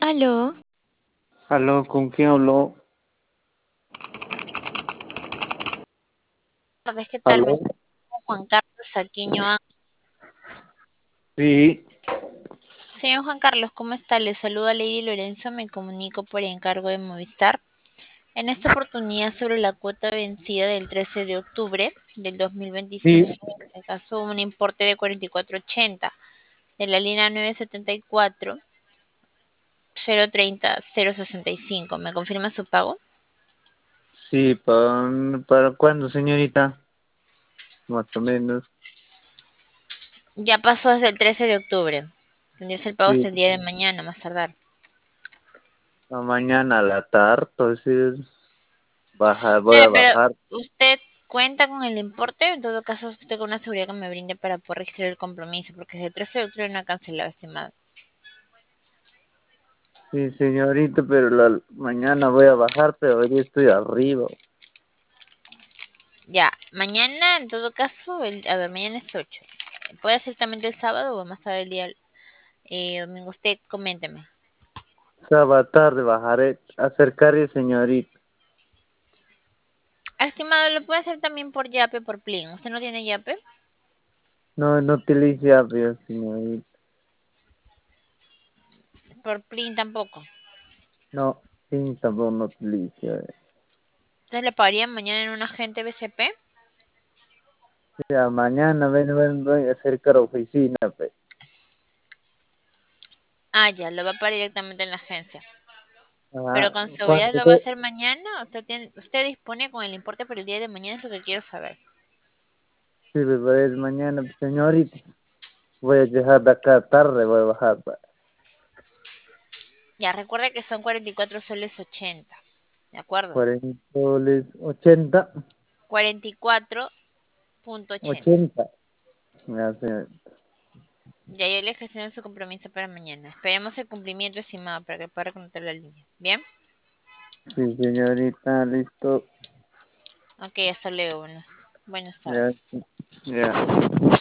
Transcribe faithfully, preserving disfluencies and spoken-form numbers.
Aló, Aló, ¿con quién habló? tardes, ¿qué tal? Me Aló. llamo Juan Carlos Saquiño. Ah, Sí, Señor Juan Carlos, ¿cómo está? Le saluda Lady Lorenzo, me comunico por encargo de Movistar. En esta oportunidad sobre la cuota vencida del trece de octubre del dos mil veinticinco, sí, en este caso un importe de cuarenta y cuatro ochenta de la línea nueve setenta y cuatro cero treinta cero sesenta y cinco. ¿Me confirma su pago? sí, ¿para, para cuándo, señorita? Más o menos. Ya pasó desde el trece de octubre. Tendría el pago hasta Sí, el día de mañana, más tardar. a mañana a la tarde, entonces baja, voy a Claro, pero bajar. usted cuenta con el importe, en todo caso usted con una seguridad que me brinde para poder registrar el compromiso, porque desde el trece de octubre no ha cancelado, estimado. Sí, señorita, pero la mañana voy a bajar, pero hoy estoy arriba. Ya, mañana, en todo caso, el, a ver, mañana es ocho. Puede ser también el sábado o más tarde el día eh, domingo. Usted, coménteme. Sábado tarde bajaré, acercaré, señorita. Ah, estimado, lo puede hacer también por Yape, por Plin. ¿Usted no tiene Yape? No, no utilice avión, señorita. Por Plin tampoco. No, sí, tampoco no utilice. eh. Entonces le pagarían mañana en un agente B C P. Ya, mañana ven, ven, voy a acercar a oficina, pues. Ah, ya, lo va a pagar directamente en la agencia. Ah, Pero con seguridad ¿cuánto? lo va a hacer mañana. Usted tiene, usted dispone con el importe para el día de mañana, es lo que quiero saber. Sí, pues mañana, señorita. Voy a dejar de acá tarde, voy a bajar. pa- Ya, recuerde que son cuarenta y cuatro soles ochenta. ¿De acuerdo? cuarenta soles, ochenta, cuarenta y cuatro punto ochenta. ochenta. Ya, señor. Ya yo le gestioné su compromiso para mañana. Esperemos el cumplimiento, estimado, para que pueda reconectar la línea. ¿Bien? Sí, señorita, listo. Ok, hasta luego. Buenas, buenas Ya, tardes. ya.